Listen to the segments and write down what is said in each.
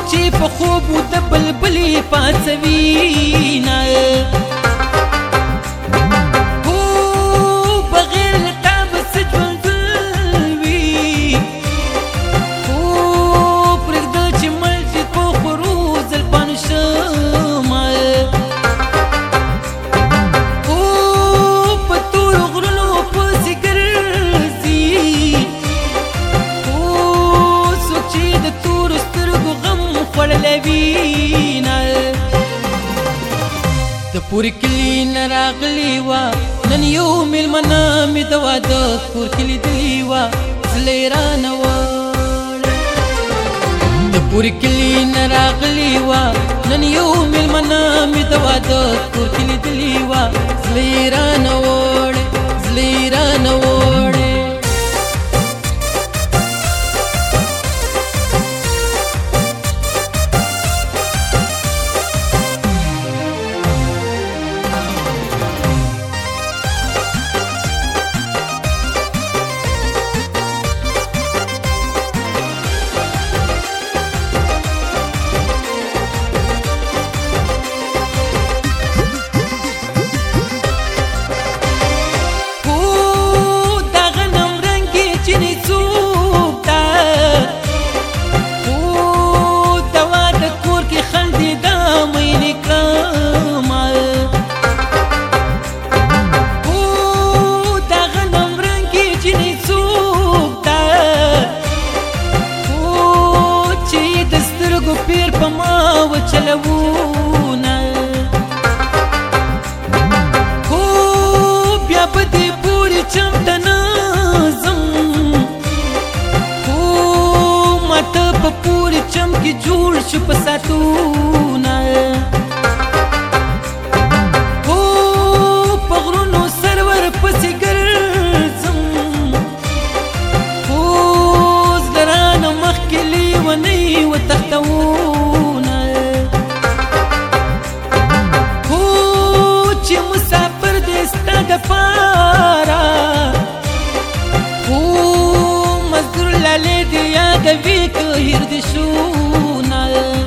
چې په خوب د بلبلې پاڅوينه هو بغیر له تا به څه ژوند وي هو پرېږده چې مړ شي په خورو زلفانو شمه هو په تورو غرونو پسې ګرځي هو څوک چې د تورو سترګو غم خوړلی وینه د پورې کلي نه راغلې وه نن یو مېلمنه مې د واده کور کې لیدلې وه زړه یې رانه وړی د پورې کلي نه راغلې وه نن یو مېلمنه مې د واده کور کې لیدلې وه زړه یې رانه وړی زړه یې رانه وړی پیر په ما وچلوونه خو بیا په دې پورې چمته نه ځم خو ماته په پورې چم کې جوړ شو په ساعتونه خو په غرونو سرور پسې ګرځم خو زړه رانه مخکې لیونۍ وتښتونه خو چې مسافر دې ستا دپاره خو مزدور لالې دې یادوي که هېر دې شونه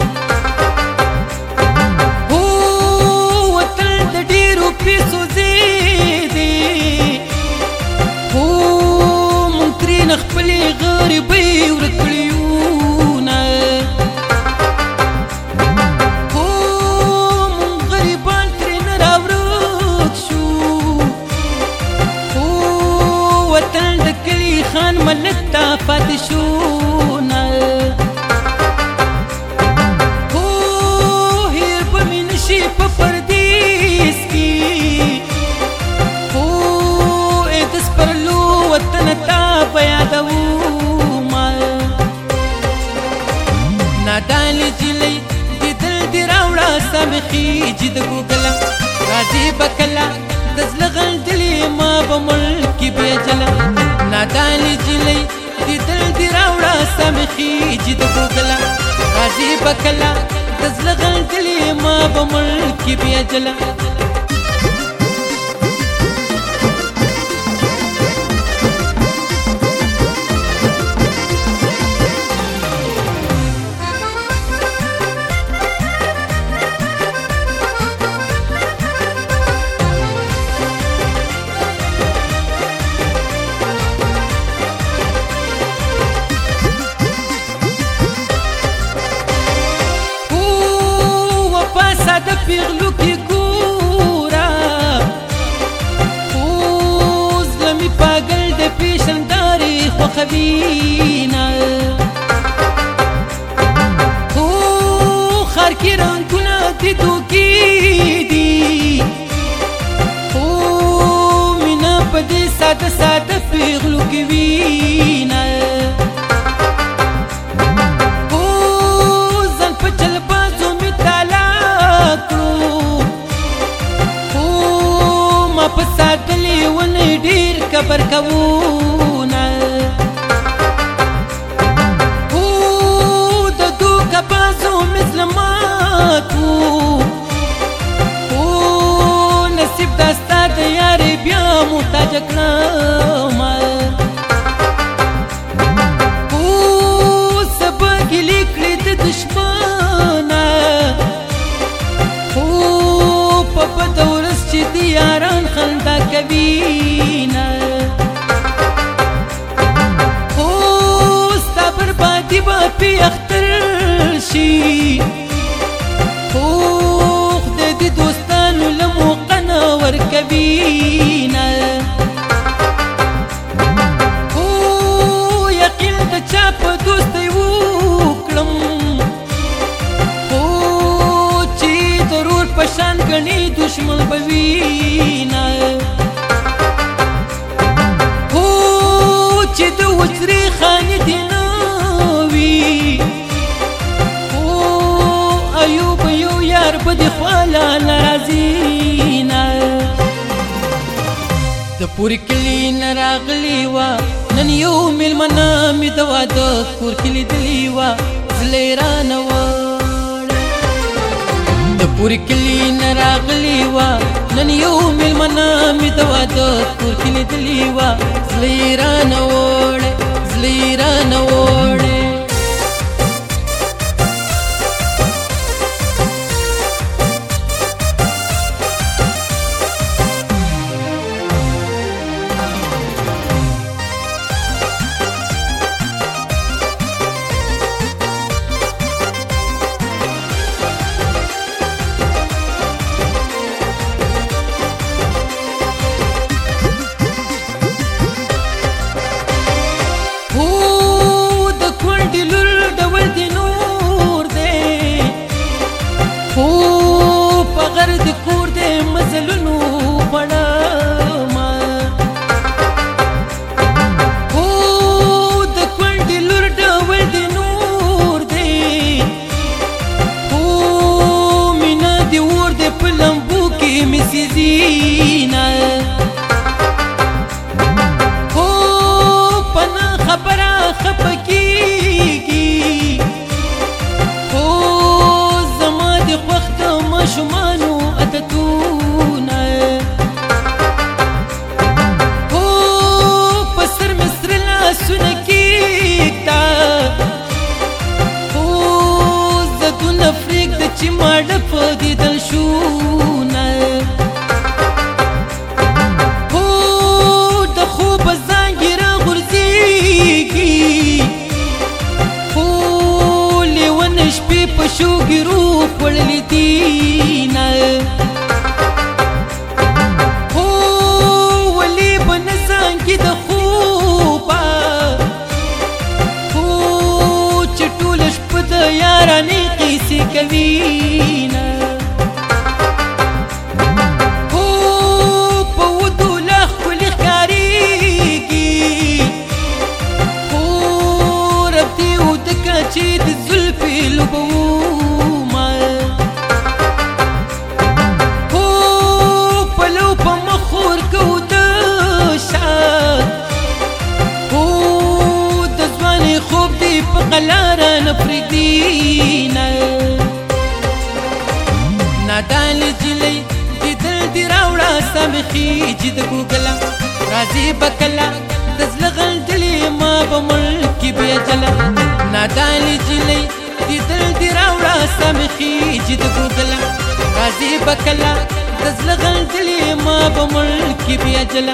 خو وطن د ډېرو پیسو ځای دی خو مونږ ترېنه خپلې غریبۍ ورک کړي خان ملک تا پاتې شونه خو هېر به مې نشي په پردیس کې خو ای د سپرلو وطنه تا به یادومه نادانې نجلۍ دیدل دې راوړه ستا مې خېجي د ګوګله راځې به کله د زړه غلطلې ما به ملکې بیجله نادانې نجلۍ دیدل دې راوړه ستا مې خېجي د ګوګله راځې به کله د زړه غلطلې ما به ملکې بیجله د پیغلو کې ګوره اوس زلمي پاگل د پیشندارې خوښوینه خو ښار کې رنګونه د دوکې دي خو مینه په دې ساده ساده پیغلو کې وینه په ساتلې ونې ډېر کبر کوونه خو د دوکبازو مظلماتو خو نصیب دا ستا د یارې بیا محتاج کړمه خو څه به ګیلې کړې د دشمنه خو په بده ورځ چې د یاران خندا کوینه خو ستا بربادي به پې اختر شي خو خدای دې دوستانو له موقع نه ورکوینه چا په دوستۍ وکړم خو چې ضرور په شان ګڼي دشمن به وینه خو چې د وزرې خانې دې نه وي خو ایوب یو یار به دې خواله ناراضي نه د پورې کلي نه راغلې وه نن یو مېلمنه مې د واده کور کې لیدلې وه زړه یې رانه وړی د پورې کلي نه راغلې وه نن یو مېلمنه مې د واده کور کې لیدلې وه زړه یې رانه وړی زړه یې رانه وړی د کور د مزلونو پړما خو د کونډې لور ډول د نور دی خو مینه د اور د په لمبو کې مې سيزينه خو په نه خبره خفه کېږي خو زما د خوښ د ماشومانو عادتونه خو په سر مې سره لاسونه کېږده خو زدونه پرېږده چې ماړه په دیدن شونه خو د خوبه زانګې راغورځېږي خو لیونې شپې په شوګیرو خوړلې دینه خو ولې به نه زانګې د خوبه خو چې ټوله شپه د یارانې قیسې کوینه خو په ودو لا ښکلې ښکارېږي خو رب دې ودکه چې د زلفې لوبومه خو پلو په مخ ورکو د شا خو د ځوانۍ خوب دې په قلاره نه پرېږدینه نادان نجلۍ دیدل دې راوړه ستا مې خېجي د ګوګله راځې به کله د زړه غلطلې ما به ملکې بېجله نادان نجلۍ دیدل دې راوړه ستا مې خېجي د ګوګله راځې به کله د زړه غلطلې ما به ملکې بېجله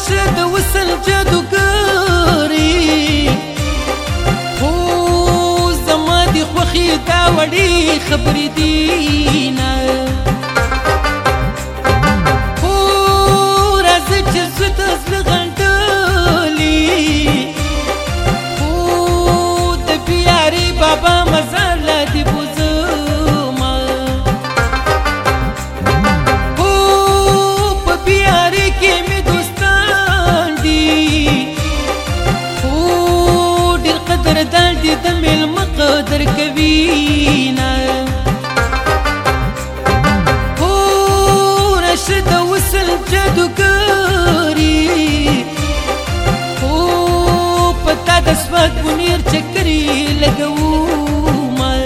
نشه د وصل جادوګري هو زما د خوښي دا وړې خبرې دي نه هو راځه چې زه د زړه غنډلې هو د بیارې بابا مزار لا دې بوځمه هو په بیارې کې مې دوستان دي هو ډېر قدردان دي د مېلمه قدر کوي نه هو راشه د وصل جادوګري هو پتا د سپک بنیر چکرې لګومه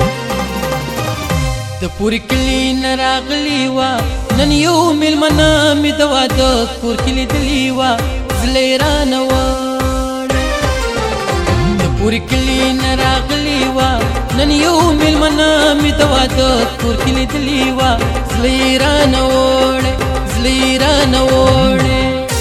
د پورې کلي نه راغلې وه نن یو مېلمنه مې د واده کور کې لیدلې وه زړه یې رانه وړی د پورې کلي نه راغلې وه نن یو مېلمنه مې د واده کور کې لیدلې وه زړه یې رانه وړی زړه یې رانه وړی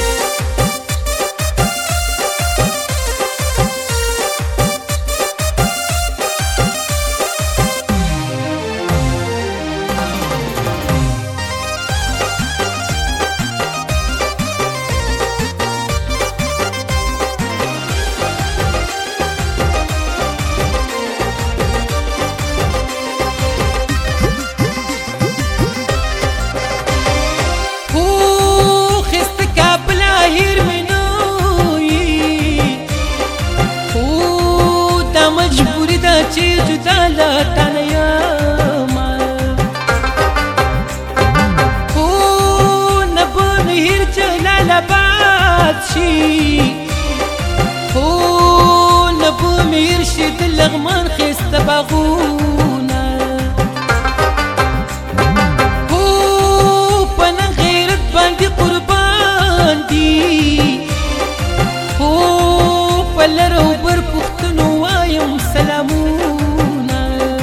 مجبوری دا چې جدا له تانه یمه خو نه به مې هېر جلالاباد شي خو نه به مې هېر شي د لغمان ښایسته باغونه خو په نن غیرت باندې قربان دي خو په لر او بر پوښتنو وایم سلامونه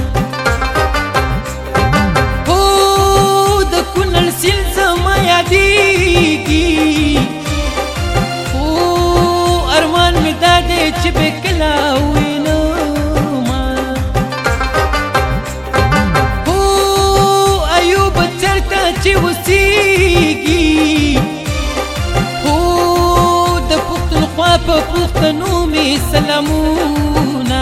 هو د کونړ سیند زما یادېږي هو ارمان مې دا دی چې به کله وینمه هو ایوب چرته چې اوسېږي هو د پښتونخوا په پښتنو مې سلامونه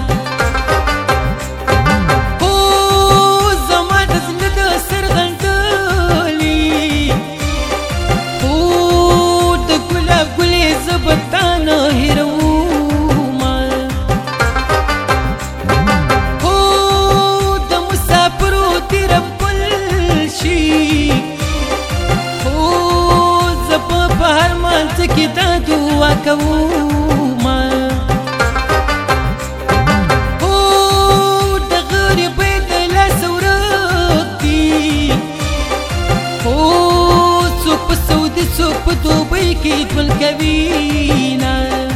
هو زما د زړه د سر غنډلې هو د ګلاب ګلې زه به تا نه هېرومه هو د مسافرو دې رپل شي هو زه به په هر مانځه کې دا دعا کومه هو د غریبۍ د لاسه ورک دي هو څوک په سعودي څوک په دوبۍ کې ژوند کوي نه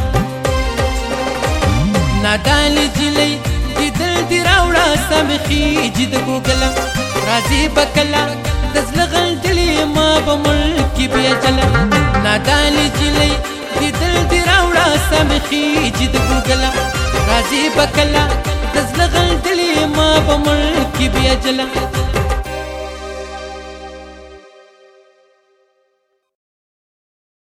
نادان نجلۍ دیدل دې راوړه ستا مې خېجي د ګوګله راځې به کله د زړه غلطلې ما به ملکې بیا جله نادان نجلۍ دیدل دې راوړه ستا مې خېجي د ګوګله راځې به کله د زړه غلطلې ما به ملکې بیا جله